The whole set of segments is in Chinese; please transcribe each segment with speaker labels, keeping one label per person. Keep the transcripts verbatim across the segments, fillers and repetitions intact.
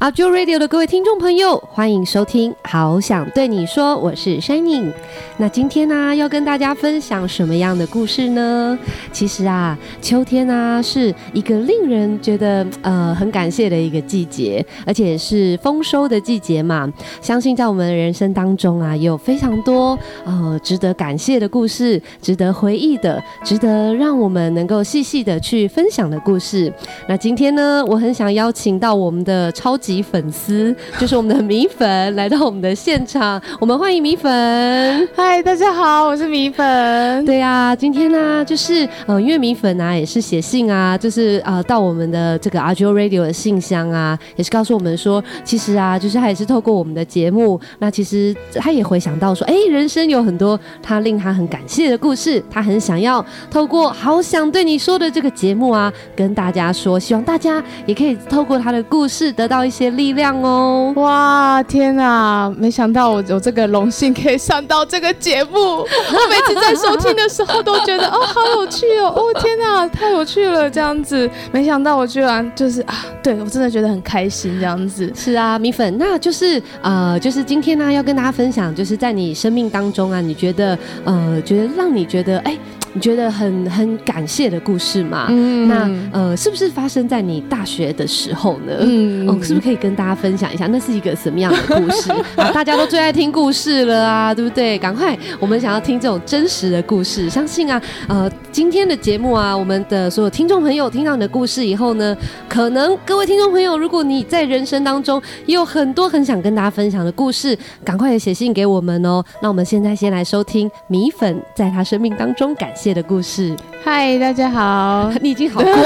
Speaker 1: 阿 Joe Radio 的各位听众朋友，欢迎收听好想对你说，我是 Shining。 那今天呢、啊、要跟大家分享什么样的故事呢？其实啊，秋天啊是一个令人觉得呃很感谢的一个季节，而且是丰收的季节嘛。相信在我们的人生当中啊，也有非常多呃值得感谢的故事，值得回忆的，值得让我们能够细细的去分享的故事。那今天呢，我很想邀请到我们的超级粉丝，就是我们的米粉来到我们的现场，我们欢迎米粉。
Speaker 2: 嗨，大家好，我是米粉。
Speaker 1: 对啊，今天呢、啊，就是呃，因为米粉啊也是写信啊，就是呃到我们的这个 阿 Joe Radio 的信箱啊，也是告诉我们说，其实啊，就是他也是透过我们的节目，那其实他也回想到说，哎，人生有很多他令他很感谢的故事，他很想要透过好想对你说的这个节目啊，跟大家说，希望大家也可以透过他的故事得到一些力量哦。
Speaker 2: 哇，天啊，没想到我有这个荣幸可以上到这个节目，我每次在收听的时候都觉得哦，好有趣哦，哦天啊，太有趣了这样子，没想到我居然就是啊，对我真的觉得很开心这样子。
Speaker 1: 是啊，米粉，那就是呃，就是今天呢、啊、要跟大家分享，就是在你生命当中啊，你觉得呃，觉得让你觉得哎。你觉得很很感谢的故事嘛？嗯，那呃，是不是发生在你大学的时候呢？嗯，哦，是不是可以跟大家分享一下，那是一个什么样的故事？啊，大家都最爱听故事了啊，对不对？赶快，我们想要听这种真实的故事。相信啊，呃，今天的节目啊，我们的所有听众朋友听到你的故事以后呢，可能各位听众朋友，如果你在人生当中也有很多很想跟大家分享的故事，赶快也写信给我们哦。那我们现在先来收听米粉在他生命当中感谢的故事。
Speaker 2: 嗨，大家好。
Speaker 1: 你已经好过了。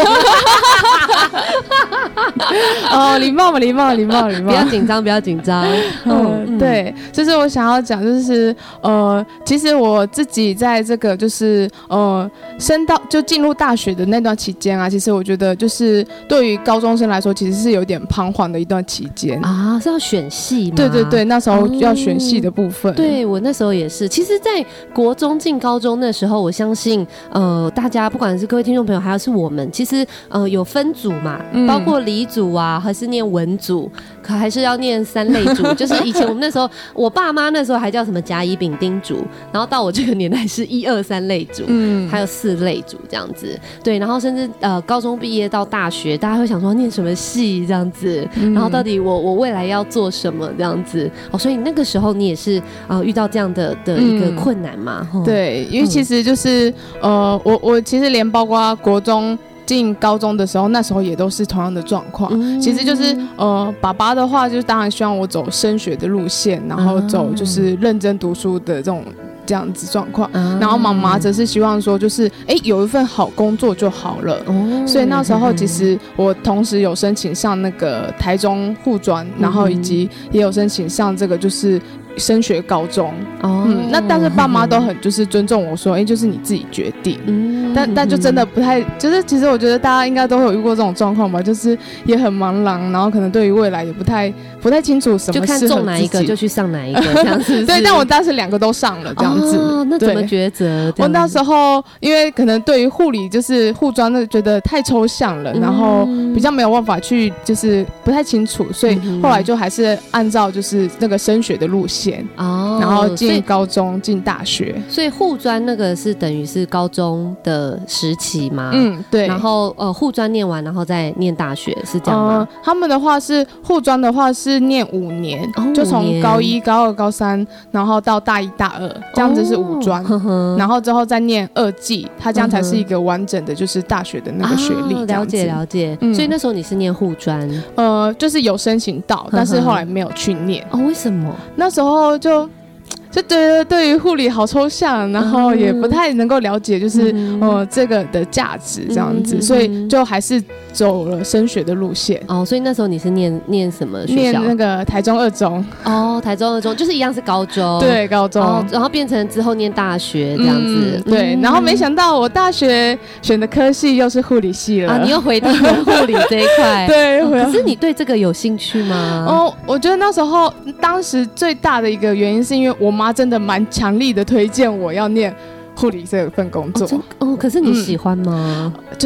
Speaker 2: 哦，礼貌嘛，礼貌，礼貌，礼貌。
Speaker 1: 不要紧张，不要紧张。
Speaker 2: 嗯，嗯对，就是我想要讲，就是呃，其实我自己在这个就是呃，升到就进入大学的那段期间啊，其实我觉得就是对于高中生来说，其实是有点彷徨的一段期间
Speaker 1: 啊，是要选系吗？
Speaker 2: 对对对，那时候要选系的部分。
Speaker 1: 哦、对我那时候也是，其实，在国中进高中那时候，我相信呃，大家不管是各位听众朋友，还是我们，其实呃有分组嘛，嗯、包括理组啊，还是念文组，可还是要念三类组。就是以前我们那时候，我爸妈那时候还叫什么甲乙丙丁组，然后到我这个年代是一二三类组，嗯，还有四类组这样子。对，然后甚至呃高中毕业到大学，大家会想说念什么系这样子，嗯、然后到底我我未来要做什么这样子。哦，所以那个时候你也是呃遇到这样的的一个困难嘛？
Speaker 2: 嗯、对，因为其实就是、嗯、呃我我其实连包括国中进高中的时候，那时候也都是同样的状况、嗯、其实就是呃，爸爸的话就当然希望我走升学的路线，然后走就是认真读书的这种这样子状况、嗯、然后妈妈则是希望说就是哎有一份好工作就好了、哦、所以那时候其实我同时有申请上那个台中护专、嗯、然后以及也有申请上这个就是升学高中、哦嗯、那但是爸妈都很就是尊重我说哎、欸，就是你自己决定、嗯、但但就真的不太就是其实我觉得大家应该都会有遇过这种状况吧，就是也很茫然，然后可能对于未来也不太不太清楚什么适合自己，
Speaker 1: 就看中哪一个就去上哪一个这样子
Speaker 2: 对，但我当时两个都上了这样子、
Speaker 1: 哦、那怎么抉择？
Speaker 2: 我那时候因为可能对于护理就是护专那觉得太抽象了、嗯、然后比较没有办法去就是不太清楚，所以后来就还是按照就是那个升学的路线哦，然后进高中进大学，
Speaker 1: 所以护专那个是等于是高中的时期吗？
Speaker 2: 嗯，对。
Speaker 1: 然后呃护专念完，然后再念大学是这样吗？呃、
Speaker 2: 他们的话是护专的话是念五年，哦、就从高一、高二、高三，然后到大一、大二这样子是五专、哦呵呵，然后之后再念二技，它这样才是一个完整的就是大学的那个学历。
Speaker 1: 哦、了解了解、嗯。所以那时候你是念护专？
Speaker 2: 呃，就是有申请到，呵呵但是后来没有去念。
Speaker 1: 哦，为什么？
Speaker 2: 那时候就就觉得对于护理好抽象，然后也不太能够了解就是、嗯、呃这个的价值这样子、嗯、所以就还是走了升学的路线。
Speaker 1: 哦，所以那时候你是念念什么学校？
Speaker 2: 念那个台中二中。
Speaker 1: 哦，台中二中就是一样是高中。
Speaker 2: 对，高中、
Speaker 1: 哦、然后变成之后念大学这样子、
Speaker 2: 嗯、对、嗯、然后没想到我大学选的科系又是护理系了啊，
Speaker 1: 你又回到护理这一块
Speaker 2: 对、
Speaker 1: 哦、可是你对这个有兴趣吗？
Speaker 2: 哦，我觉得那时候当时最大的一个原因是因为我妈真的蛮强力的推荐我要念护理这份工作。
Speaker 1: 哦, 哦，可是你喜欢吗？
Speaker 2: 嗯、就是不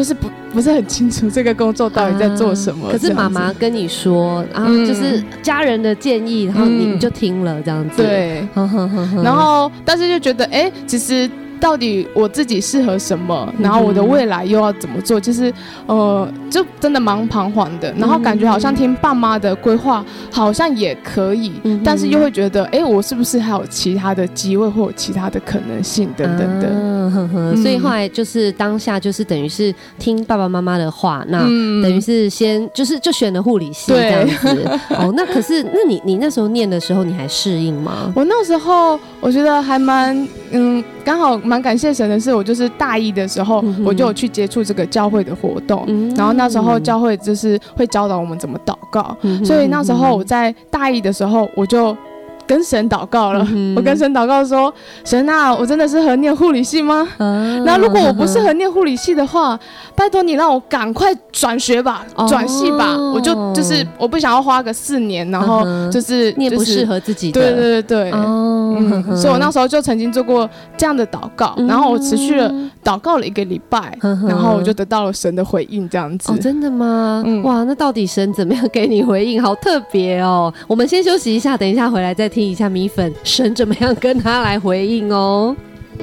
Speaker 2: 不是很清楚这个工作到底在做什么。
Speaker 1: 啊、可是妈妈跟你说啊，嗯、就是家人的建议，然后你就听了这样子。
Speaker 2: 对，然后但是就觉得，哎、欸，其实。到底我自己适合什么，然后我的未来又要怎么做，其实呃就真的蛮彷徨的，然后感觉好像听爸妈的规划好像也可以、嗯、但是又会觉得哎、欸，我是不是还有其他的机会或有其他的可能性等等的、
Speaker 1: 啊、呵呵所以后来就是当下就是等于是听爸爸妈妈的话，那等于是先就是就选了护理系这样子哦。那可是那你你那时候念的时候你还适应吗？
Speaker 2: 我那时候我觉得还蛮嗯刚好蛮感谢神的是，我就是大一的时候、嗯、我就有去接触这个教会的活动、嗯、然后那时候教会就是会教导我们怎么祷告、嗯、所以那时候我在大一的时候我就跟神祷告了、嗯、我跟神祷告说，神啊，我真的适合念护理系吗？那、啊、如果我不适合念护理系的话，拜托你让我赶快转学吧，转、哦、系吧，我就就是我不想要花个四年，然后就是、嗯、
Speaker 1: 念不适合自己的，
Speaker 2: 对对对对，哦、嗯，所以我那时候就曾经做过这样的祷告，然后我持续了祷告了一个礼拜、嗯，然后我就得到了神的回应，这样子。
Speaker 1: 哦，真的吗？嗯，哇，那到底神怎么样给你回应？好特别哦。我们先休息一下，等一下回来再听一下米粉神怎么样跟他来回应哦。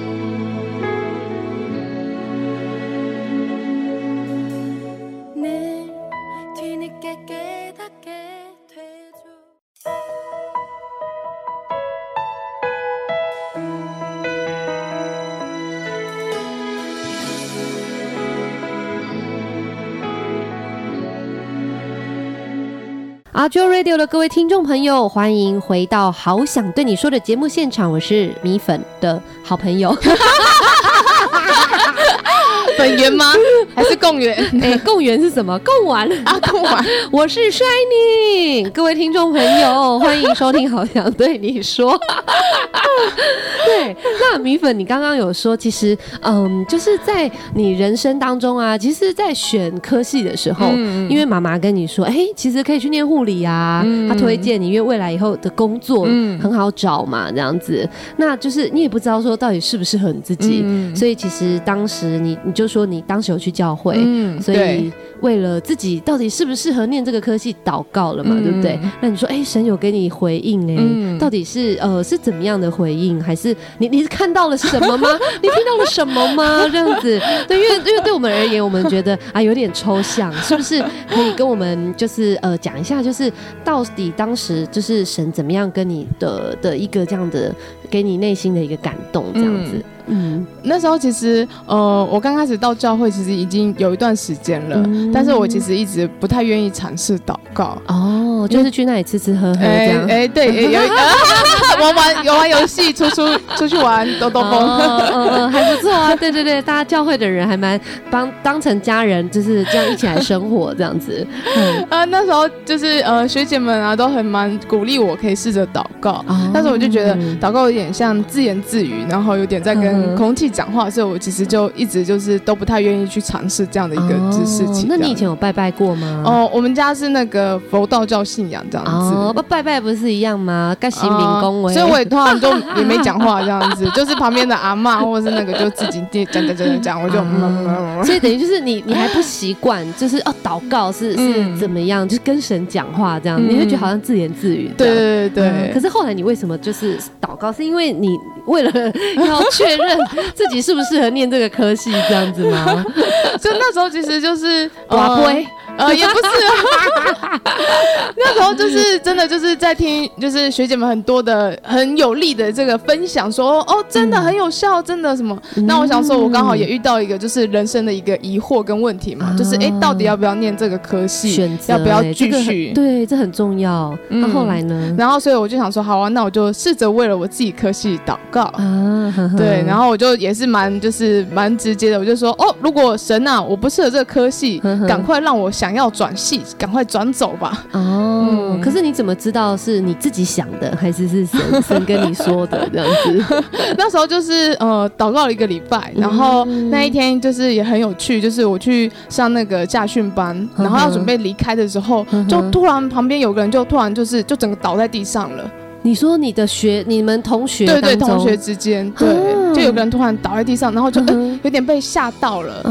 Speaker 1: 阿 Jo Radio 的各位听众朋友，欢迎回到好想对你说的节目现场，我是米粉的好朋友
Speaker 2: 粉圆吗？还是共圆？
Speaker 1: 哎、欸，共圆是什么？共玩
Speaker 2: 啊，共玩。
Speaker 1: 我是 Shining， 各位听众朋友，欢迎收听好想对你说。对，那米粉，你刚刚有说，其实，嗯，就是在你人生当中啊，其实，在选科系的时候，嗯、因为妈妈跟你说，哎、欸，其实可以去念护理啊，她、嗯、推荐你，因为未来以后的工作很好找嘛，这样子。那就是你也不知道说到底适不适合你自己，嗯、所以其实当时你你就说你当时有去教会，嗯、所以为了自己到底适不适合念这个科系祷告了嘛，嗯、对不对？那你说，哎、欸，神有给你回应哎、欸嗯，到底是呃是怎么样的回应，还是你你是看到了什么吗？你听到了什么吗？这样子，对，因为因为对我们而言，我们觉得啊有点抽象，是不是可以跟我们就是呃讲一下，就是到底当时就是神怎么样跟你的的一个这样的给你内心的一个感动，这样子。嗯
Speaker 2: 嗯，那时候其实呃，我刚开始到教会其实已经有一段时间了、嗯，但是我其实一直不太愿意尝试祷告。
Speaker 1: 哦，就是去那里吃吃喝喝这样。
Speaker 2: 哎、欸欸，对，欸、有玩玩有玩游戏，出出出去玩，兜兜风，
Speaker 1: 嗯嗯嗯，还不错啊。对对对，大家教会的人还蛮帮当成家人，就是这样一起来生活这样子。嗯、
Speaker 2: 呃，那时候就是呃学姐们啊都很蛮鼓励我可以试着祷告、哦，但是我就觉得祷告有点像自言自语，然后有点在跟空气讲话，所以我其实就一直就是都不太愿意去尝试这样的一个事情、哦。
Speaker 1: 那你以前有拜拜过吗？
Speaker 2: 哦，我们家是那个佛道教信仰这样子。
Speaker 1: 哦，拜拜不是一样吗？跟行民恭维，
Speaker 2: 所以我也通常就也没讲话这样子，就是旁边的阿嬷或者是那个就自己讲讲讲讲讲，我就、
Speaker 1: 嗯、所以等于就是你你还不习惯，就是哦祷告是是怎么样，就是跟神讲话这样、嗯，你会觉得好像自言自语。
Speaker 2: 对对对对、
Speaker 1: 嗯。可是后来你为什么就是祷告？是因为你为了要确认自己适不适合念这个科系这样子吗？
Speaker 2: 就那时候其实就是
Speaker 1: 哇不会。
Speaker 2: 呃，也不是、啊，那时候就是真的就是在听，就是学姐们很多的很有力的这个分享说，哦，真的很有效，真的什么？嗯、那我想说，我刚好也遇到一个就是人生的一个疑惑跟问题嘛，啊、就是哎，到底要不要念这个科系？选择要不要继续、
Speaker 1: 這個？对，这很重要。那、嗯、后来呢？
Speaker 2: 然后所以我就想说，好啊，那我就试着为了我自己科系祷告啊。呵呵对，然后我就也是蛮就是蛮直接的，我就说，哦，如果神啊，我不适合这个科系，赶快让我想。想要转系，赶快转走吧。
Speaker 1: 哦、嗯，可是你怎么知道是你自己想的，还是是神神跟你说的这样子？
Speaker 2: 那时候就是呃祷告了一个礼拜，然后那一天就是也很有趣，就是我去上那个驾训班，然后要准备离开的时候，就突然旁边有个人就突然就是就整个倒在地上了。
Speaker 1: 你说你的学你们同学
Speaker 2: 对对同学之间对、啊，就有个人突然倒在地上，然后就、嗯呃、有点被吓到了、嗯，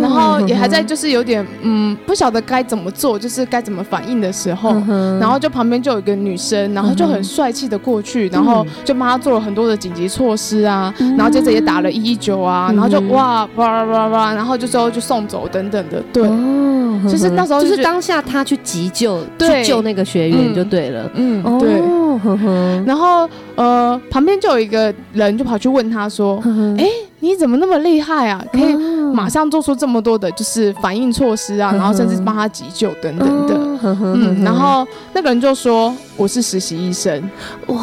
Speaker 2: 然后也还在就是有点嗯不晓得该怎么做，就是该怎么反应的时候，嗯、然后就旁边就有一个女生，然后就很帅气的过去，然后就帮他做了很多的紧急措施啊，嗯、然后接着也打了一一九啊，嗯、然后就哇哇哇哇，然后就最后就送走等等的，对，哦、就是那时候就、
Speaker 1: 就是当下他去急救，去救那个学员就对了，
Speaker 2: 嗯，嗯对，哦、呵呵然后呃旁边就有一个人就跑去问他说，哎。你怎么那么厉害啊？可以马上做出这么多的，就是反应措施啊，然后甚至帮他急救等等的。嗯，然后那个人就说：“我是实习医生。”哇，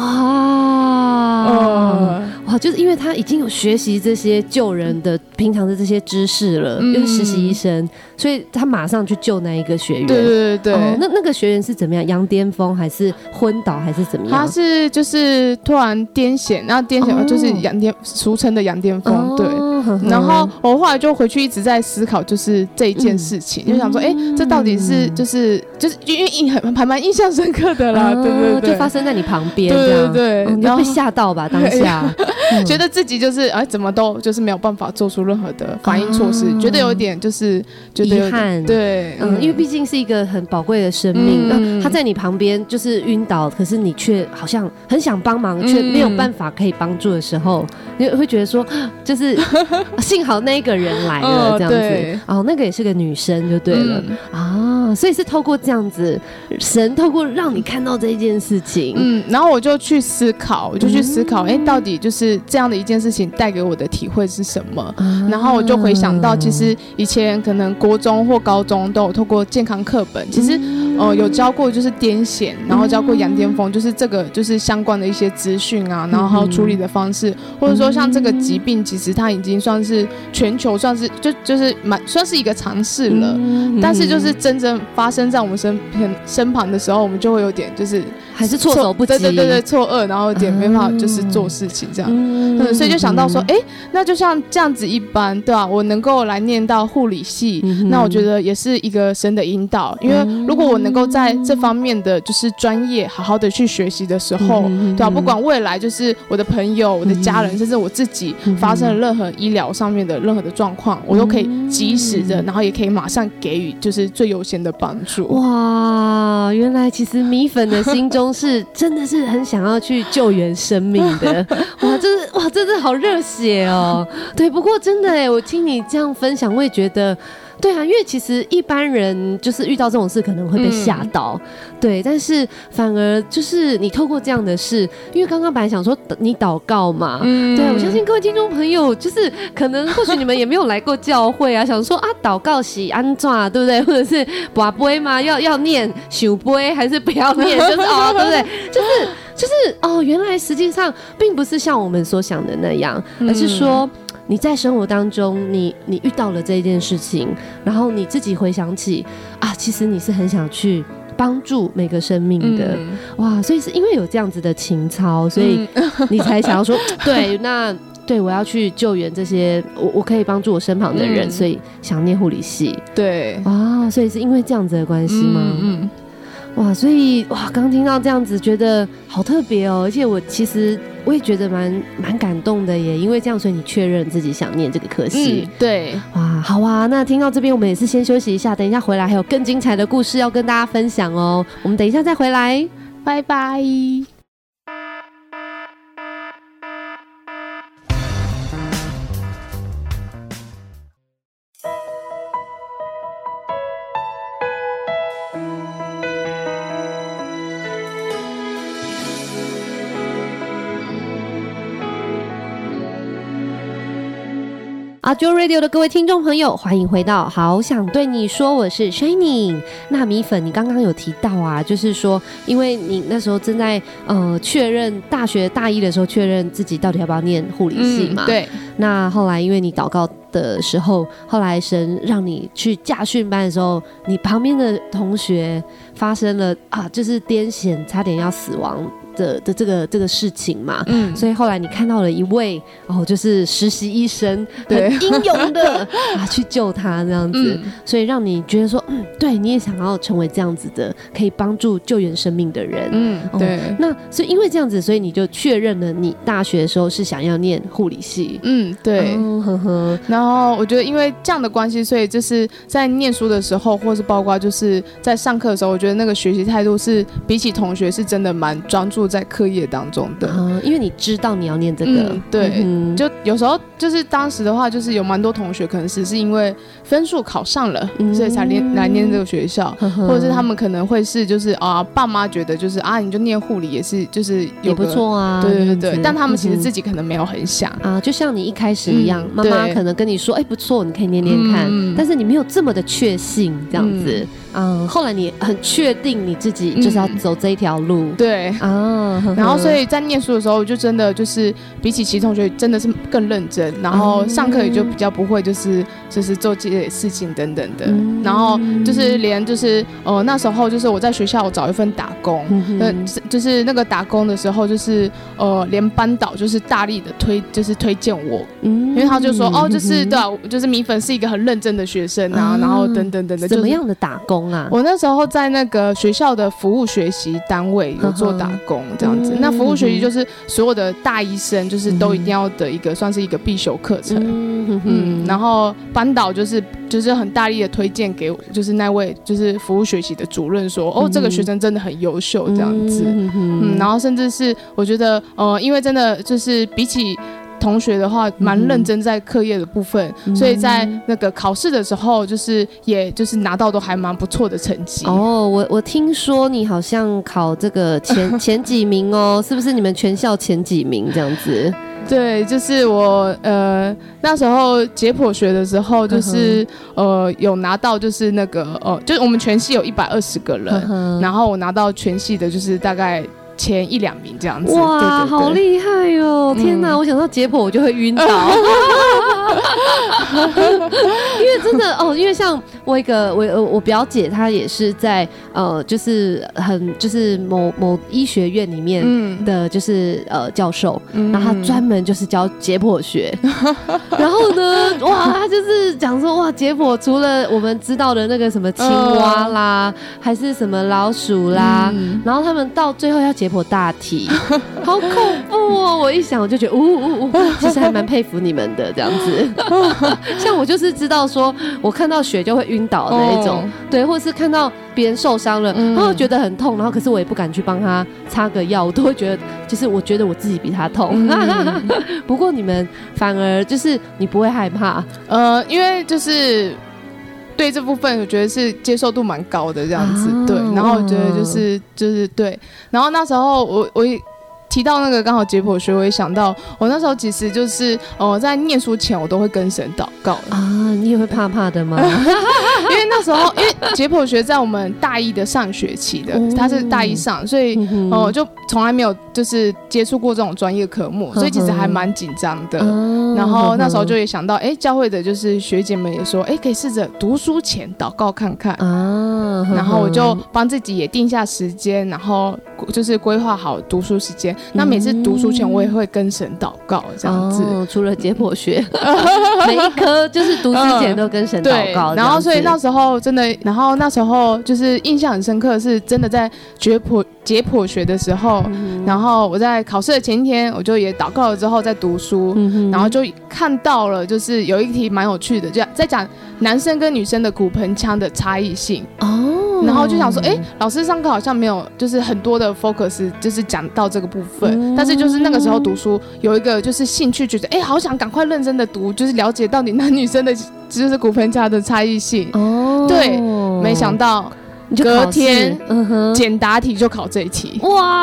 Speaker 1: 呃、哇，就是因为他已经有学习这些救人的平常的这些知识了，嗯、就是实习医生，所以他马上去救那一个学员。
Speaker 2: 对对对对。哦、
Speaker 1: 那那个学员是怎么样？羊癫疯还是昏倒还是怎么样？
Speaker 2: 他是就是突然癫痫，然后癫痫就是羊癫，俗称的羊癫疯。哦对，然后我后来就回去一直在思考，就是这一件事情，嗯、就想说，哎，这到底是就是就是因为印很还蛮印象深刻的啦，哦、对对对，
Speaker 1: 就发生在你旁边，
Speaker 2: 对对对，
Speaker 1: 哦、你就被吓到吧，当下，
Speaker 2: 嗯、觉得自己就是哎怎么都就是没有办法做出任何的反应措施，哦、觉得有点就是觉得
Speaker 1: 遗憾，
Speaker 2: 对，
Speaker 1: 嗯，因为毕竟是一个很宝贵的生命，那、嗯、他在你旁边就是晕倒，可是你却好像很想帮忙，却没有办法可以帮助的时候，你会觉得说，就是。幸好那个人来了，这样子哦，那个也是个女生就对了、嗯、啊，所以是透过这样子，神透过让你看到这一件事情，
Speaker 2: 嗯，然后我就去思考，我就去思考，哎、嗯，到底就是这样的一件事情带给我的体会是什么？啊、然后我就回想到，其实以前可能国中或高中都有透过健康课本，其实、嗯、呃有教过就是癫痫，然后教过羊癫疯，就是这个就是相关的一些资讯啊，然后还有处理的方式，嗯、或者说像这个疾病，其实它已经算是全球算是就就是蛮算是一个尝试了、嗯，但是就是真正发生在我们身身旁的时候，我们就会有点就是
Speaker 1: 还是措手不及，
Speaker 2: 对对对对，错愕，然后有点没办法就是做事情这样，嗯，嗯所以就想到说，哎、欸，那就像这样子一般，对吧、啊？我能够来念到护理系、嗯，那我觉得也是一个神的引导，因为如果我能够在这方面的就是专业好好的去学习的时候，嗯、对吧、啊？不管未来就是我的朋友、我的家人，嗯、甚至我自己发生了任何医疗上面的任何的状况，我都可以及时的，然后也可以马上给予就是最优先的帮助。
Speaker 1: 哇，原来其实米粉的心中是真的是很想要去救援生命的，哇，这是哇，真的好热血哦。对，不过真的哎，我听你这样分享，我也觉得。对啊，因为其实一般人就是遇到这种事可能会被吓到、嗯，对，但是反而就是你透过这样的事，因为刚刚本来想说你祷告嘛，嗯，对，我相信各位听众朋友就是可能或许你们也没有来过教会啊，想说啊祷告是安怎对不对，或者是跋杯吗？要要念想杯还是不要念？就是哦，对不对？就是就是哦，原来实际上并不是像我们所想的那样，而是说。你在生活当中你你遇到了这一件事情，然后你自己回想起啊，其实你是很想去帮助每个生命的、嗯、哇，所以是因为有这样子的情操，所以你才想要说、嗯、对，那对我要去救援这些我我可以帮助我身旁的人、嗯、所以想念护理系，
Speaker 2: 对
Speaker 1: 啊，所以是因为这样子的关系吗？嗯嗯哇，所以哇，刚听到这样子，觉得好特别哦，而且我其实我也觉得蛮蛮感动的耶，因为这样，所以你确认自己想念这个科系、
Speaker 2: 嗯，对，
Speaker 1: 哇，好啊，那听到这边，我们也是先休息一下，等一下回来还有更精彩的故事要跟大家分享哦，我们等一下再回来，
Speaker 2: 拜拜。
Speaker 1: 阿 Jo Radio 的各位听众朋友，欢迎回到好想对你说，我是 Shining。那米粉，你刚刚有提到啊，就是说，因为你那时候正在呃确认大学大一的时候，确认自己到底要不要念护理系嘛、嗯？
Speaker 2: 对。
Speaker 1: 那后来因为你祷告的时候，后来神让你去驾训班的时候，你旁边的同学发生了啊，就是癫痫，差点要死亡的的这个这个事情嘛，嗯，所以后来你看到了一位哦，就是实习医生，很英勇的啊去救他这样子，嗯，所以让你觉得说，嗯，对，你也想要成为这样子的，可以帮助救援生命的人，嗯，哦，对。那所以因为这样子，所以你就确认了你大学的时候是想要念护理系，
Speaker 2: 嗯，对，哦，呵呵。然后我觉得因为这样的关系，所以就是在念书的时候，或是包括就是在上课的时候，我觉得那个学习态度是比起同学是真的蛮专注在课业当中的，
Speaker 1: 嗯，因为你知道你要念这个，
Speaker 2: 嗯，对，嗯，就有时候就是当时的话，就是有蛮多同学可能只是因为分数考上了，嗯，所以才念来念这个学校，嗯，或者是他们可能会是就是啊，爸妈觉得就是啊，你就念护理也是就是有
Speaker 1: 也不错啊，
Speaker 2: 对对对，但他们其实自己可能没有很想，
Speaker 1: 嗯，啊，就像你一开始一样，妈妈可能跟你说，哎，不错，你可以念念看，嗯，但是你没有这么的确信，这样子。嗯嗯，后来你很确定你自己就是要走这一条路，
Speaker 2: 嗯，对啊，然后所以在念书的时候，就真的就是比起其他同学真的是更认真，然后上课也就比较不会就是就是做这些事情等等的，嗯，然后就是连就是呃那时候就是我在学校找一份打工，嗯，就是那个打工的时候就是呃连班导就是大力的推就是推荐我，嗯，因为他就说哦就是对啊，就是米粉是一个很认真的学生啊，啊然后等等等等，
Speaker 1: 怎么样的打工？
Speaker 2: 我那时候在那个学校的服务学习单位有做打工这样子，嗯，那服务学习就是所有的大医生就是都一定要的一个，嗯，算是一个必修课程，嗯, 嗯然后班导就是就是很大力的推荐给我，就是那位就是服务学习的主任说，哦，嗯，这个学生真的很优秀这样子，嗯, 嗯然后甚至是我觉得呃，因为真的就是比起同学的话蛮认真在课业的部分，嗯，所以在那个考试的时候就是也就是拿到都还蛮不错的成绩。
Speaker 1: 哦，我我听说你好像考这个前前几名哦，是不是你们全校前几名这样子？
Speaker 2: 对，就是我呃那时候解剖学的时候，就是、嗯、呃有拿到就是那个呃就是我们全系有一百二十个人、嗯，然后我拿到全系的就是大概前一两名这样子。
Speaker 1: 哇，
Speaker 2: 对对对，
Speaker 1: 好厉害哦！天哪，嗯、我想到解剖我就会晕倒。因为真的哦，因为像我一个我我表姐，她也是在呃，就是很就是某某医学院里面的，就是呃教授，嗯、然后她专门就是教解剖学。然后呢，哇，她就是讲说哇，解剖除了我们知道的那个什么青蛙啦，呃、还是什么老鼠啦，嗯、然后他们到最后要解剖大体，好恐怖哦！我一想我就觉得，呜呜呜，其实还蛮佩服你们的这样子。像我就是知道说，我看到血就会晕倒的那种，哦、对，或者是看到别人受伤了，嗯、然后觉得很痛，然后可是我也不敢去帮他擦个药，我都会觉得，就是我觉得我自己比他痛。嗯、不过你们反而就是你不会害怕，
Speaker 2: 呃，因为就是对这部分我觉得是接受度蛮高的这样子，啊、对，然后我觉得就是就是对，然后那时候我我也。提到那个刚好解剖学，我也想到我那时候其实就是呃在念书前我都会跟神祷告
Speaker 1: 啊，你也会怕怕的吗？
Speaker 2: 因为那时候因为解剖学在我们大一的上学期的，它是大一上，所以哦、呃、就从来没有就是接触过这种专业科目，所以其实还蛮紧张的。然后那时候就也想到，哎，教会的就是学姐们也说，哎，可以试着读书前祷告看看啊。然后我就帮自己也定下时间，然后就是规划好读书时间。那每次读书前我也会跟神祷告这样子，
Speaker 1: 哦、除了解剖学，每一科就是读之前都跟神祷告、嗯。
Speaker 2: 然后所以那时候真的，然后那时候就是印象很深刻，是真的在解剖解剖学的时候、嗯，然后我在考试的前一天，我就也祷告了之后在读书、嗯，然后就看到了，就是有一题蛮有趣的，就在讲男生跟女生的骨盆腔的差异性哦。然后就想说，哎，老师上课好像没有，就是很多的 focus， 就是讲到这个部分、嗯。但是就是那个时候读书有一个就是兴趣，觉得哎，好想赶快认真的读，就是了解到底男女生的就是骨盆腔的差异性。哦，对，没想到隔天简答题就考这一题。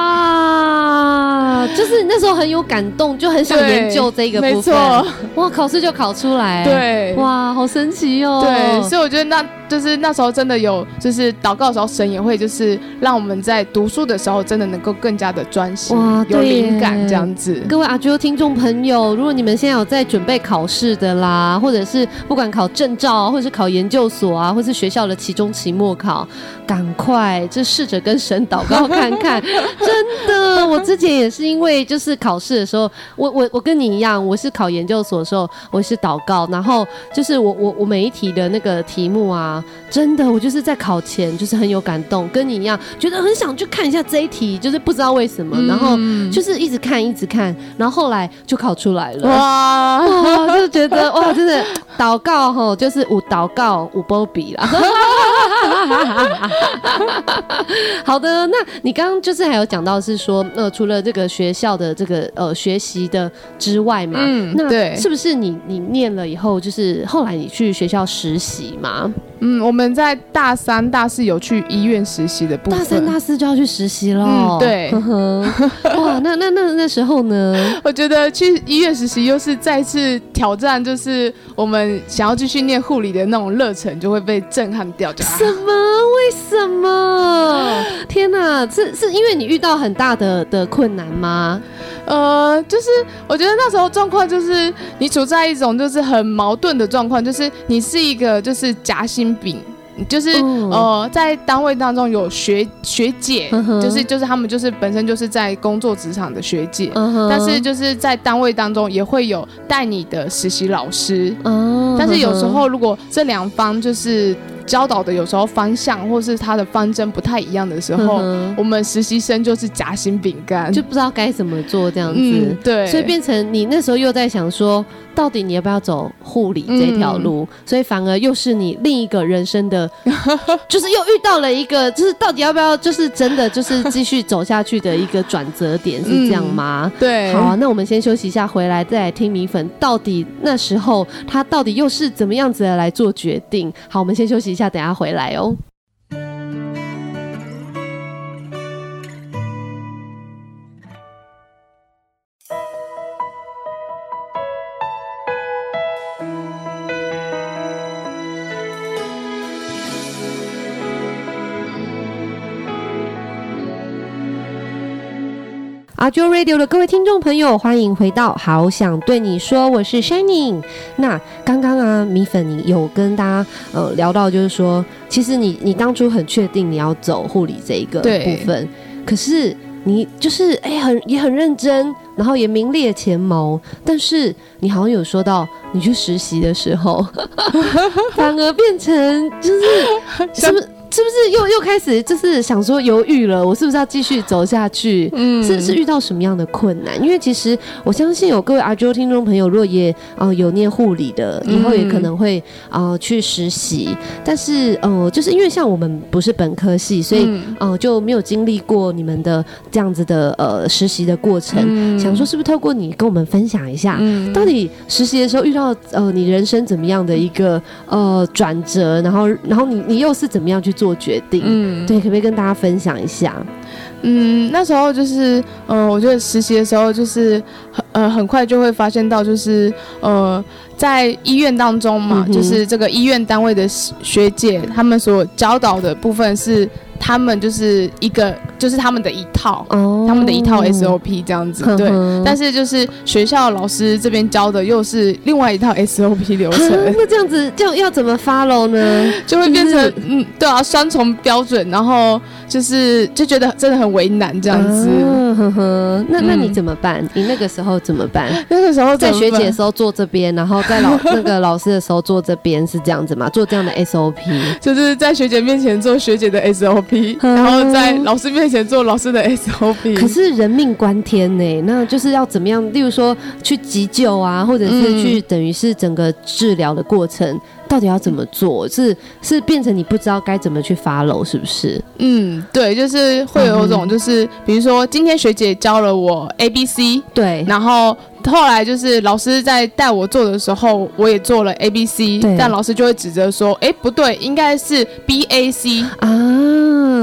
Speaker 1: 哇，就是那时候很有感动，就很想研究这个部分。哇，考试就考出来。
Speaker 2: 对，
Speaker 1: 哇，好神奇哦。
Speaker 2: 对，所以我觉得那。 就是那时候真的有，就是祷告的时候，神也会就是让我们在读书的时候，真的能够更加的专心，有灵感这样子。
Speaker 1: 各位阿啾听众朋友，如果你们现在有在准备考试的啦，或者是不管考证照，或者是考研究所啊，或是学校的期中、期末考，赶快就试着跟神祷告看看。真的，我之前也是因为就是考试的时候，我我我跟你一样，我是考研究所的时候，我是祷告，然后就是我我我每一题的那个题目啊，真的我就是在考前就是很有感动，跟你一样，觉得很想去看一下这一题，就是不知道为什么，然后就是一直看一直看，然后后来就考出来了。哇，哇就觉得哇，真的祷告吼，就是有祷告有保庇啦。好的，那你刚刚就是还有讲到是说，呃，除了这个学校的这个呃学习的之外嘛，嗯，那对，是不是你你念了以后，就是后来你去学校实习嘛？
Speaker 2: 嗯，我们在大三、大四有去医院实习的部分，
Speaker 1: 大三、大四就要去实习了。
Speaker 2: 嗯，对。
Speaker 1: 哇，那那那那时候呢？
Speaker 2: 我觉得去医院实习又是再次挑战，就是我们想要继续念护理的那种热忱就会被震撼掉。
Speaker 1: 什么？为什么？天哪，是是因为你遇到很大的的困难吗？
Speaker 2: 呃，就是我觉得那时候状况就是你处在一种就是很矛盾的状况，就是你是一个就是夹心饼。就是、oh. 呃，在单位当中有学学姐， uh-huh. 就是就是他们就是本身就是在工作职场的学姐， uh-huh. 但是就是在单位当中也会有带你的实习老师， uh-huh. 但是有时候如果这两方就是教导的有时候方向或是他的方针不太一样的时候， uh-huh. 我们实习生就是夹心饼干，
Speaker 1: 就不知道该怎么做这样子，
Speaker 2: 嗯，对，
Speaker 1: 所以变成你那时候又在想说，到底你要不要走护理这条路，嗯，所以反而又是你另一个人生的就是又遇到了一个就是到底要不要就是真的就是继续走下去的一个转折点，是这样吗？
Speaker 2: 嗯，对。
Speaker 1: 好啊，那我们先休息一下，回来再来听米粉到底那时候他到底又是怎么样子的来做决定。好，我们先休息一下，等一下回来哦。阿啾 Radio 的各位听众朋友，欢迎回到好想对你说，我是 Shining。那刚刚啊，米粉你有跟大家呃聊到，就是说，其实你你当初很确定你要走护理这一个部分，可是你就是哎、欸、很也很认真，然后也名列前茅，但是你好像有说到你去实习的时候，反而变成就是是不是？是不是又又开始就是想说犹豫了？我是不是要继续走下去？嗯，是是遇到什么样的困难？因为其实我相信有各位阿啾听众朋友，如果也呃有念护理的，以后也可能会呃去实习。但是呃，就是因为像我们不是本科系，所以、嗯、呃就没有经历过你们的这样子的呃实习的过程。嗯、想说是不是透过你跟我们分享一下，嗯、到底实习的时候遇到呃你人生怎么样的一个呃转折，然后然后你你又是怎么样去做决定？嗯，对，可不可以跟大家分享一下？
Speaker 2: 嗯，那时候就是，呃，我觉得实习的时候就是很呃很快就会发现到，就是呃在医院当中嘛，嗯、就是这个医院单位的学姐他们所教导的部分是。他们就是一个，就是他们的一套，哦、他们的一套 S O P 这样子，呵呵对。但是就是学校老师这边教的又是另外一套 S O P 流程。
Speaker 1: 那这样子，这样要怎么 follow 呢？
Speaker 2: 就会变成，就是、嗯，对啊，双重标准，然后就是就觉得真的很为难这样子。
Speaker 1: 啊、呵呵那那你怎么办？嗯、你那个时候怎么办？
Speaker 2: 那个时候
Speaker 1: 在学姐的时候坐这边，然后在老那个老师的时候坐这边，是这样子吗？做这样的 S O P，
Speaker 2: 就是在学姐面前做学姐的 S O P。然后在老师面前做老师的 S O P，
Speaker 1: 可是人命关天呢，那就是要怎么样？例如说去急救啊，或者是去等于是整个治疗的过程，到底要怎么做？是是变成你不知道该怎么去 follow， 是不是？
Speaker 2: 嗯，对，就是会有种就是，嗯、比如说今天学姐教了我 A B C， 对，然后。后来就是老师在带我做的时候，我也做了 A B C， 但老师就会指责说，哎，不对，应该是 B A C 啊。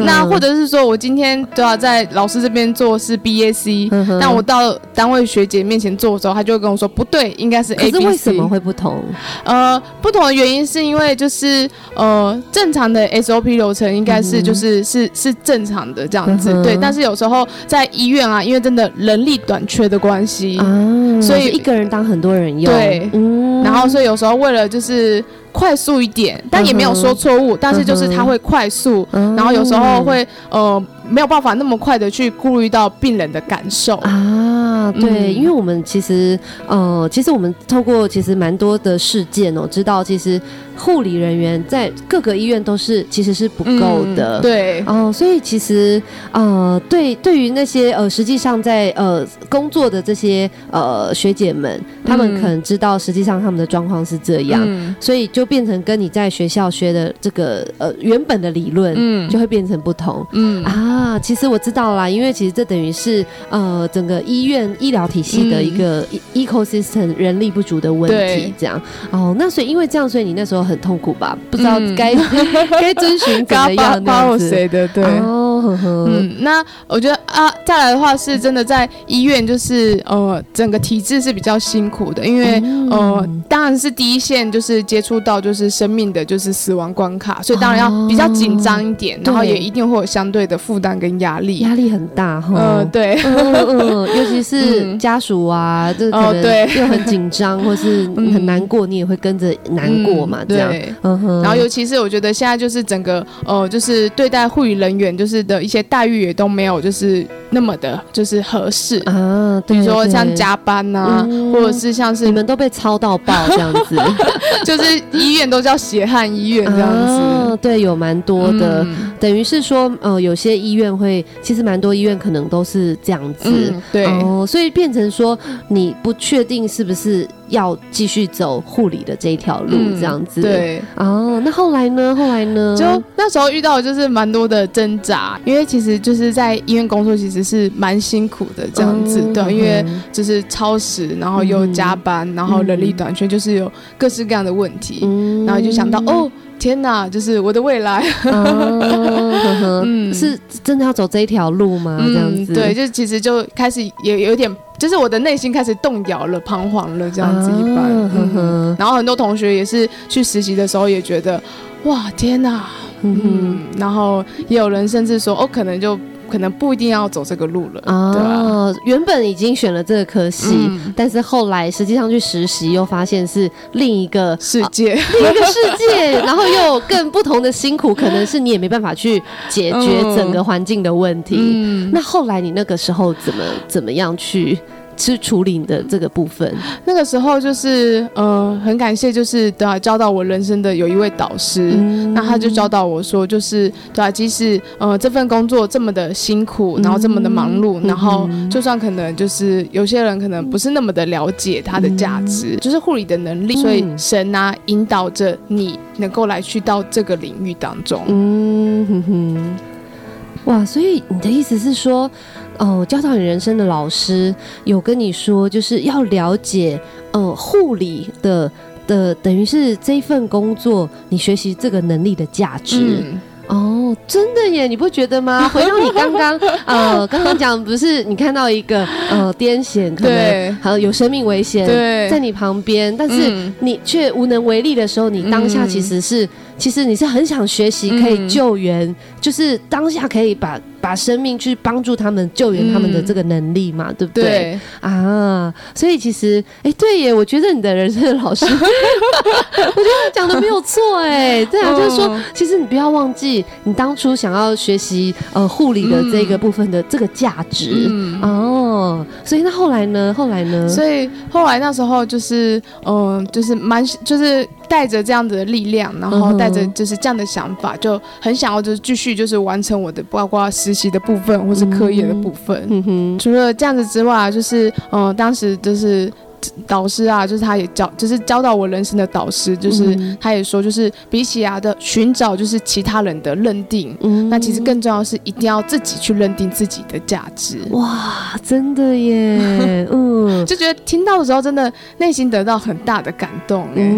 Speaker 2: 那或者是说我今天对啊，在老师这边做是 B A C，嗯、但我到单位学姐面前做的时候，她就会跟我说不对，应该是 A B C。
Speaker 1: 可是为什么会不同？
Speaker 2: 呃，不同的原因是因为就是呃正常的 S O P 流程应该是就是、嗯、是是正常的这样子、嗯，对。但是有时候在医院啊，因为真的人力短缺的关系、啊，所以
Speaker 1: 一个人当很多人用。
Speaker 2: 对，嗯，然后所以有时候为了就是快速一点，但也没有说错误、嗯，但是就是它会快速，嗯、然后有时候会呃没有办法那么快的去顾虑到病人的感受
Speaker 1: 啊。对、嗯，因为我们其实呃，其实我们透过其实蛮多的事件哦，知道其实护理人员在各个医院都是其实是不够的，
Speaker 2: 嗯、对
Speaker 1: 哦、呃，所以其实呃，对对于那些呃实际上在呃工作的这些呃学姐们，他们可能知道实际上他们的状况是这样，嗯、所以就变成跟你在学校学的这个呃原本的理论，嗯，就会变成不同，嗯啊，其实我知道啦，因为其实这等于是呃整个医院医疗体系的一个 ecosystem 人力不足的问题，这样哦，那所以因为这样，所以你那时候很痛苦吧？不知道该该、嗯、遵循怎么样的
Speaker 2: 包谁的对
Speaker 1: 哦，呵呵
Speaker 2: 嗯，那我觉得啊，再来的话是真的在医院，就是呃整个体制是比较辛苦的，因为、嗯、呃当然是第一线就是接触到就是生命的就是死亡关卡，所以当然要比较紧张一点、哦，然后也一定会有相对的负担跟压力，
Speaker 1: 压力很大哈。
Speaker 2: 嗯、呃，对，
Speaker 1: 嗯嗯，尤其是家属啊，这、嗯、可能又很紧张，或是很难过，你也会跟着难过嘛，嗯、这样。
Speaker 2: 对，嗯哼。然后尤其是我觉得现在就是整个呃，就是对待护理人员就是的一些待遇也都没有就是那么的，就是合适啊。比如说像加班啊，嗯、或者是像是
Speaker 1: 你们都被操到爆这样子，
Speaker 2: 就是医院都叫血汗医院这样子。
Speaker 1: 啊、对，有蛮多的，嗯、等于是说呃，有些医院会，其实蛮多医院可能都是这样子，
Speaker 2: 嗯、对
Speaker 1: 哦、呃，所以变成说你不确定是不是要继续走护理的这一条路，这样子。
Speaker 2: 嗯、对，
Speaker 1: 哦，那后来呢？后来呢？
Speaker 2: 就那时候遇到的就是蛮多的挣扎，因为其实就是在医院工作其实是蛮辛苦的这样子，嗯、对，因为就是超时，然后又加班，嗯、然后人力短缺，就是有各式各样的问题，嗯、然后就想到哦。天哪，就是我的未来，
Speaker 1: 哦呵呵嗯、是真的要走这一条路吗？嗯、这样子，
Speaker 2: 对，就其实就开始也有点，就是我的内心开始动摇了、彷徨了，这样子一般。啊嗯嗯、然后很多同学也是去实习的时候也觉得，哇，天哪，嗯嗯，然后也有人甚至说，哦，可能就。可能不一定要走这个路了哦，对啊，
Speaker 1: 原本已经选了这个科系，嗯、但是后来实际上去实习，又发现是另一个
Speaker 2: 世界，
Speaker 1: 啊、另一个世界，然后又有更不同的辛苦，可能是你也没办法去解决整个环境的问题。嗯、那后来你那个时候怎么怎么样去？去处理的这个部分，
Speaker 2: 那个时候就是呃，很感谢，就是对啊，教导我人生的有一位导师，嗯、那他就教导我说，就是对啊，即使呃这份工作这么的辛苦，然后这么的忙碌，嗯、然后就算可能就是有些人可能不是那么的了解它的价值，嗯、就是护理的能力，嗯、所以神啊引导着你能够来去到这个领域当中。
Speaker 1: 嗯哼哼，哇，所以你的意思是说？哦，教导你人生的老师有跟你说，就是要了解，呃，护理的的，等于是这一份工作，你学习这个能力的价值。嗯哦，真的耶，你不觉得吗？回到你刚刚呃刚刚讲，不是你看到一个呃癫痫，可能还有有生命危险在你旁边，但是你却无能为力的时候，你当下其实是、嗯、其实你是很想学习可以救援、嗯，就是当下可以把把生命去帮助他们救援他们的这个能力嘛，嗯、对不对？
Speaker 2: 对
Speaker 1: 啊，所以其实哎，对耶，我觉得你的人生的老师，我觉得他讲的没有错哎，对啊，就是说，其实你不要忘记。你当初想要学习呃护理的这个部分的这个价值、嗯、哦，所以那后来呢？后来呢？
Speaker 2: 所以后来那时候就是嗯、呃，就是蛮就是带着这样子的力量，然后带着就是这样的想法，嗯、就很想要就是继续就是完成我的包括实习的部分或是课业的部分。嗯哼，除了这样子之外，就是嗯、呃，当时就是。导师啊，就是他也教，就是教导我人生的导师，就是他也说，就是比起啊的寻找，就是其他人的认定，嗯，那其实更重要的是一定要自己去认定自己的价值。
Speaker 1: 哇，真的耶，嗯，
Speaker 2: 就觉得听到的时候，真的内心得到很大的感动，嗯。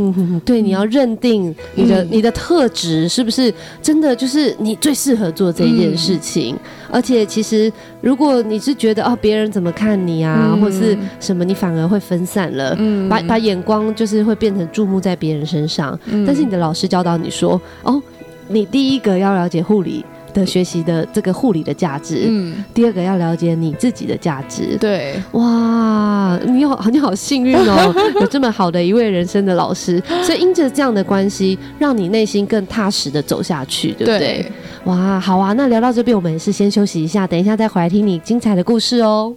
Speaker 1: 嗯哼哼，对，你要认定你的、嗯、你的特质是不是真的就是你最适合做这一件事情、嗯、而且其实如果你是觉得哦别人怎么看你啊、嗯、或是什么，你反而会分散了、嗯、把把眼光就是会变成注目在别人身上、嗯、但是你的老师教导你说哦，你第一个要了解护理的学习的这个护理的价值，嗯，第二个要了解你自己的价值。
Speaker 2: 对，
Speaker 1: 哇，你好，你好幸运哦，有这么好的一位人生的老师，所以因着这样的关系，让你内心更踏实的走下去，对不对？对，哇，好啊，那聊到这边，我们也是先休息一下，等一下再回来听你精彩的故事哦。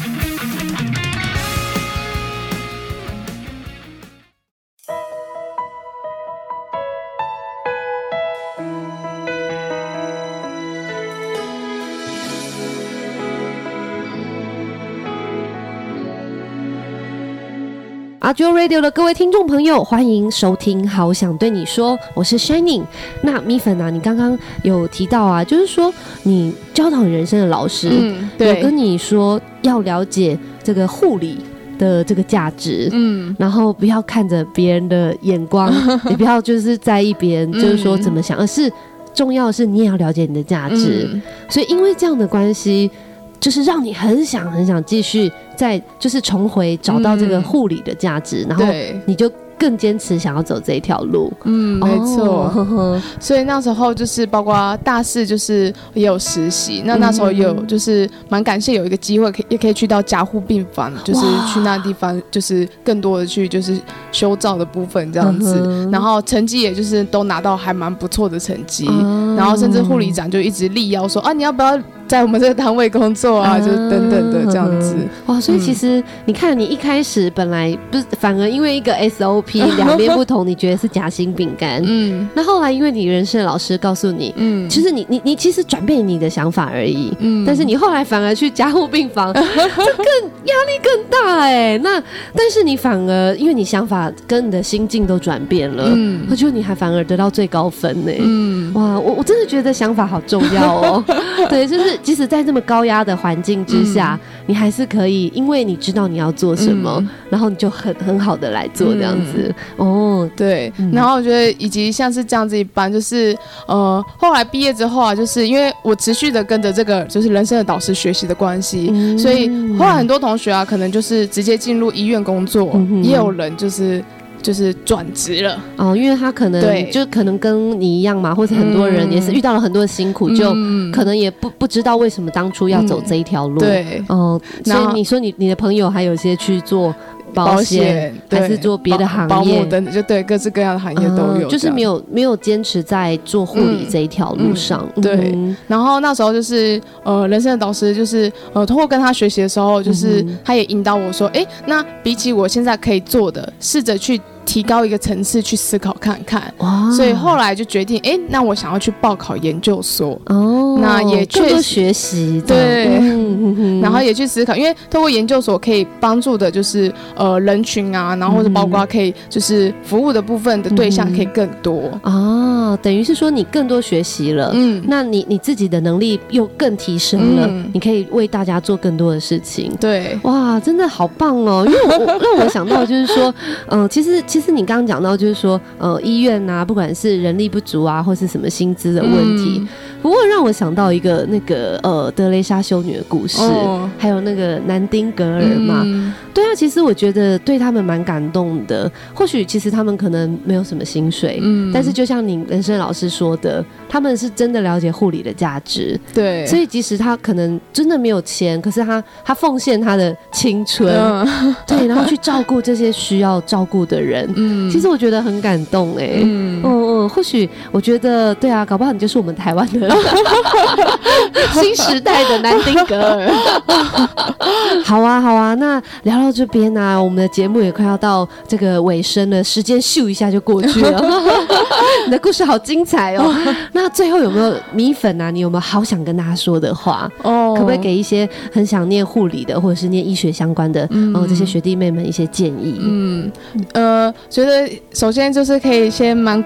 Speaker 1: 阿 Jo Radio 的各位听众朋友，欢迎收听好想对你说，我是 Shining。 那米粉啊，你刚刚有提到啊，就是说你教导你人生的老师、嗯、有跟你说要了解这个护理的这个价值，嗯，然后不要看着别人的眼光也不要就是在意别人就是说怎么想、嗯、而是重要的是你也要了解你的价值、嗯、所以因为这样的关系，就是让你很想很想继续再就是重回找到这个护理的价值、嗯、然后你就更坚持想要走这一条路。
Speaker 2: 嗯，没错、哦、所以那时候就是包括大四就是也有实习，那那时候也有就是蛮感谢有一个机会可以也可以去到加护病房，就是去那地方就是更多的去就是修照的部分这样子、嗯、然后成绩也就是都拿到还蛮不错的成绩、嗯、然后甚至护理长就一直力邀说啊你要不要在我们这个单位工作啊、嗯、就是等等的这样子。
Speaker 1: 哇，所以其实你看你一开始本来不是反而因为一个 S O P 两边不同你觉得是夹心饼干，嗯，那后来因为你人生的老师告诉你，嗯，其实你你你其实转变你的想法而已，嗯，但是你后来反而去加护病房这更压力更大哎、欸，那但是你反而因为你想法跟你的心境都转变了，嗯，我觉得你还反而得到最高分哎、欸，嗯，哇，我我真的觉得想法好重要哦对，就是即使在这么高压的环境之下、嗯、你还是可以因为你知道你要做什么、嗯、然后你就很很好的来做这样子、嗯、哦，
Speaker 2: 对、嗯、然后我觉得以及像是这样子一般就是呃，后来毕业之后啊，就是因为我持续的跟着这个就是人生的导师学习的关系、嗯、所以后来很多同学啊可能就是直接进入医院工作、嗯、也有人就是就是转职了
Speaker 1: 哦，因为他可能就可能跟你一样嘛，或者很多人也是遇到了很多的辛苦、嗯、就可能也不不知道为什么当初要走这一条路、嗯、对哦，所以你说你你的朋友还有些去做保险还是做别的行业，
Speaker 2: 保姆等等，就对各式各样的行业都有、嗯、
Speaker 1: 就是没有没有坚持在做护理这一条路上、
Speaker 2: 嗯嗯、对、嗯、然后那时候就是呃人生的导师就是呃通过跟他学习的时候，就是他也引导我说哎、欸，那比起我现在可以做的，试着去提高一个层次去思考看看，所以后来就决定哎、欸，那我想要去报考研究所哦，那也
Speaker 1: 更多学习，
Speaker 2: 对、嗯、然后也去思考，因为透过研究所可以帮助的就是呃人群啊，然后或者包括可以就是服务的部分的对象可以更多、
Speaker 1: 嗯、哦，等于是说你更多学习了，嗯，那你你自己的能力又更提升了、嗯、你可以为大家做更多的事情，
Speaker 2: 对，
Speaker 1: 哇，真的好棒哦，因为我让我想到就是说嗯、呃，其实其实你刚刚讲到就是说呃医院啊，不管是人力不足啊或是什么薪资的问题、嗯、不过让我想到一个那个呃德蕾莎修女的故事、哦、还有那个南丁格尔嘛、嗯、对啊，其实我觉得对他们蛮感动的，或许其实他们可能没有什么薪水、嗯、但是就像你人生老师说的，他们是真的了解护理的价值，
Speaker 2: 对，
Speaker 1: 所以即使他可能真的没有钱，可是他他奉献他的青春、嗯、对，然后去照顾这些需要照顾的人，嗯，其实我觉得很感动哎、欸，嗯嗯嗯，或许我觉得对啊，搞不好你就是我们台湾的新时代的南丁格尔。好啊好啊，那聊到这边啊，我们的节目也快要到这个尾声了，时间咻一下就过去了。你的故事好精彩哦。那最后有没有米粉啊？你有没有好想跟大家说的话？哦，可不可以给一些很想念护理的或者是念医学相关的，嗯、呃，这些学弟妹们一些建议？
Speaker 2: 嗯，呃，觉得首先就是可以先蛮鼓励，就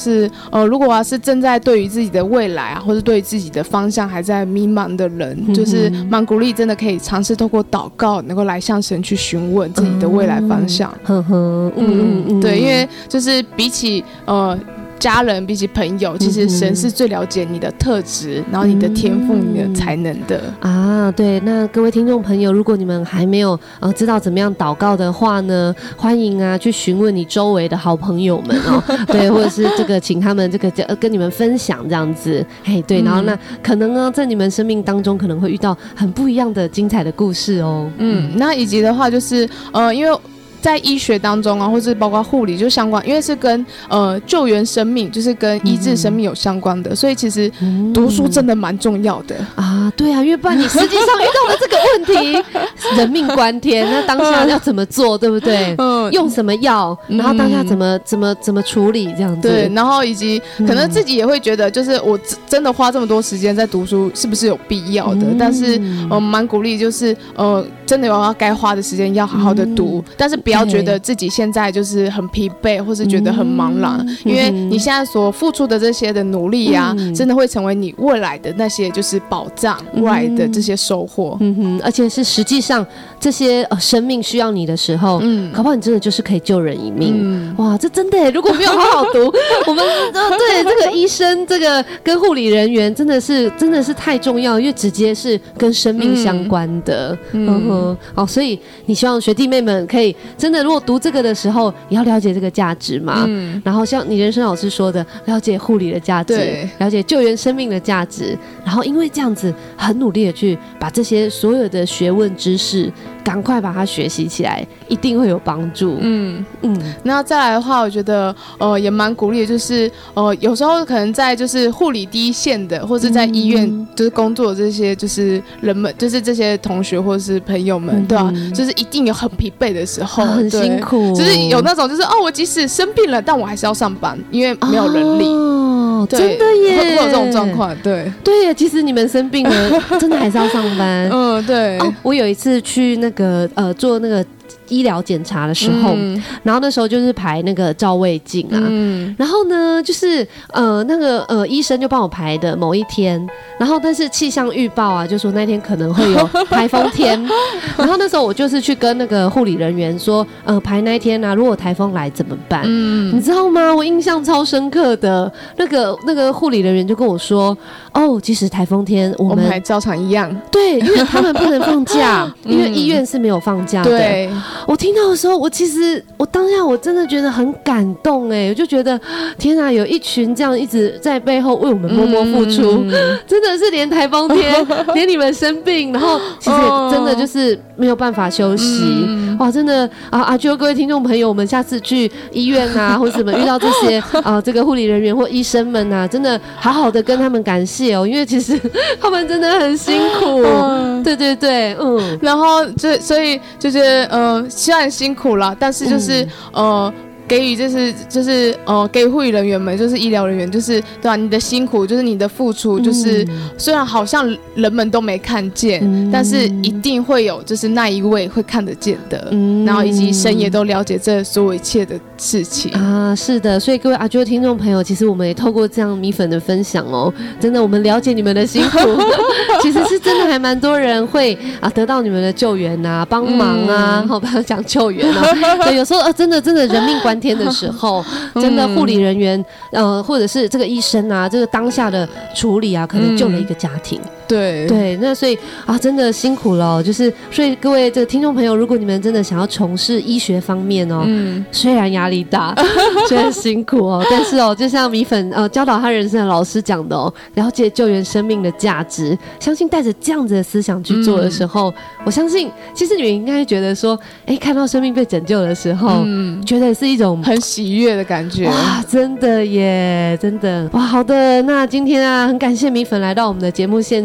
Speaker 2: 就是呃，如果我要是正在对于自己的未来啊，或者对于自己的方向还在迷茫的人，嗯、就是蛮鼓励真的可以尝试透过祷告，能够来向神去询问自己的未来方向。
Speaker 1: 呵呵，嗯
Speaker 2: 嗯嗯，对，因为就是比起呃。家人比起朋友，其实神是最了解你的特质，嗯、然后你的天赋、嗯、你的才能的
Speaker 1: 啊。对，那各位听众朋友，如果你们还没有呃知道怎么样祷告的话呢，欢迎啊去询问你周围的好朋友们哦，对，或者是这个请他们这个跟你们分享这样子，嘿，对，然后那可能呢在你们生命当中可能会遇到很不一样的精彩的故事哦。
Speaker 2: 嗯，那以及的话就是呃，因为。在医学当中啊，或是包括护理就相关，因为是跟呃救援生命，就是跟医治生命有相关的，嗯、所以其实读书真的蛮重要的、
Speaker 1: 嗯、啊。对啊，因为不然你实际上遇到了这个问题，人命关天，那当下要怎么做，对不对？嗯，用什么药，然后当下怎么、嗯、怎么怎么处理这样子。
Speaker 2: 对，然后以及可能自己也会觉得，就是我真的花这么多时间在读书，是不是有必要的？嗯、但是呃，蛮鼓励，就是呃，真的有要该花的时间要好好的读，嗯、但是不要觉得自己现在就是很疲惫，或是觉得很茫然，嗯、因为你现在所付出的这些的努力啊，嗯、真的会成为你未来的那些就是保障，嗯、未来的这些收获。
Speaker 1: 嗯哼，而且是实际上这些呃生命需要你的时候，嗯，搞不好你真的就是可以救人一命。嗯、哇，这真的耶，如果没有好好读，我们呃对这个医生，这个跟护理人员真的是真的是太重要，因为直接是跟生命相关的。嗯哼，嗯好，所以你希望学弟妹们可以真的，如果读这个的时候，也要了解这个价值嘛。嗯。然后像你人生老师说的，了解护理的价值，了解救援生命的价值，然后因为这样子很努力的去把这些所有的学问知识，赶快把它学习起来，一定会有帮助。嗯
Speaker 2: 嗯。那再来的话，我觉得呃也蛮鼓励的，就是呃有时候可能在就是护理第一线的，或是在医院就是工作的这些就是人们，就是这些同学或是朋友们，嗯、对吧、啊？就是一定有很疲惫的时候，
Speaker 1: 很辛苦，
Speaker 2: 就是有那种就是哦，我即使生病了，但我还是要上班，因为没有人力。
Speaker 1: 哦，真的耶，
Speaker 2: 会有这种状况，对
Speaker 1: 对耶。其实你们生病了，真的还是要上班。
Speaker 2: 嗯，对。
Speaker 1: 哦，我有一次去那个呃做那个医疗检查的时候，嗯、然后那时候就是排那个照胃镜啊，嗯、然后呢就是呃那个呃医生就帮我排的某一天，然后但是气象预报啊就说那天可能会有台风天，然后那时候我就是去跟那个护理人员说，呃排那一天啊，如果台风来怎么办？嗯、你知道吗？我印象超深刻的，那个那个护理人员就跟我说，哦，即使台风天我们，
Speaker 2: 我们还照常一样，
Speaker 1: 对，因为他们不能放假，因为医院是没有放假的。
Speaker 2: 对。
Speaker 1: 我听到的时候，我其实我当下我真的觉得很感动哎，我就觉得天啊，有一群这样一直在背后为我们默默付出，嗯、真的是连台风天，连你们生病，然后其实也真的就是没有办法休息，嗯、哇，真的啊啊！就各位听众朋友，我们下次去医院啊，或者什么遇到这些啊这个护理人员或医生们啊，真的好好的跟他们感谢哦，因为其实他们真的很辛苦，嗯、对对对，嗯，
Speaker 2: 然后就所以就是呃。虽然辛苦了，但是就是、嗯、呃，给予就是就是呃，给予护理人员们，就是医疗人员，就是对吧、啊？你的辛苦，就是你的付出，就是、嗯、虽然好像人们都没看见，嗯、但是一定会有，就是那一位会看得见的，嗯、然后以及神也都了解这所有一切的事情
Speaker 1: 啊。是的，所以各位阿啾的听众朋友，其实我们也透过这样米粉的分享哦，真的我们了解你们的辛苦，其实是真的还蛮多人会啊得到你们的救援啊、帮忙啊，好、嗯，不要讲救援啊，对，有时候呃真的真的人命关天的时候，真的护理人员呃或者是这个医生啊，这个当下的处理啊，可能救了一个家庭。嗯
Speaker 2: 对
Speaker 1: 对，那所以啊，真的辛苦了、哦。就是所以各位这个听众朋友，如果你们真的想要从事医学方面哦，嗯、虽然压力大，虽然辛苦哦，但是哦，就像米粉呃教导他人生的老师讲的哦，了解救援生命的价值，相信带着这样子的思想去做的时候，嗯、我相信其实你们应该觉得说，哎，看到生命被拯救的时候，嗯、觉得是一种
Speaker 2: 很喜悦的感觉。
Speaker 1: 哇，真的耶，真的哇，好的，那今天啊，很感谢米粉来到我们的节目现场。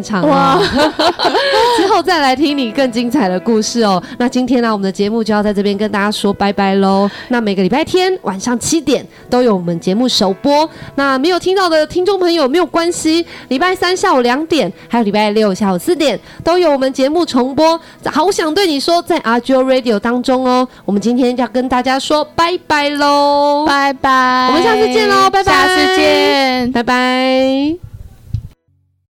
Speaker 1: 场哦，之后再来听你更精彩的故事哦。那今天呢，我们的节目就要在这边跟大家说拜拜喽。那每个礼拜天晚上七点都有我们节目首播，那没有听到的听众朋友没有关系，礼拜三下午两点，还有礼拜六下午四点都有我们节目重播。好想对你说，在 R G O Radio 当中哦。我们今天要跟大家说拜拜喽，
Speaker 2: 拜拜，
Speaker 1: 我们下次见喽，拜拜，
Speaker 2: 下次见，
Speaker 1: 拜拜。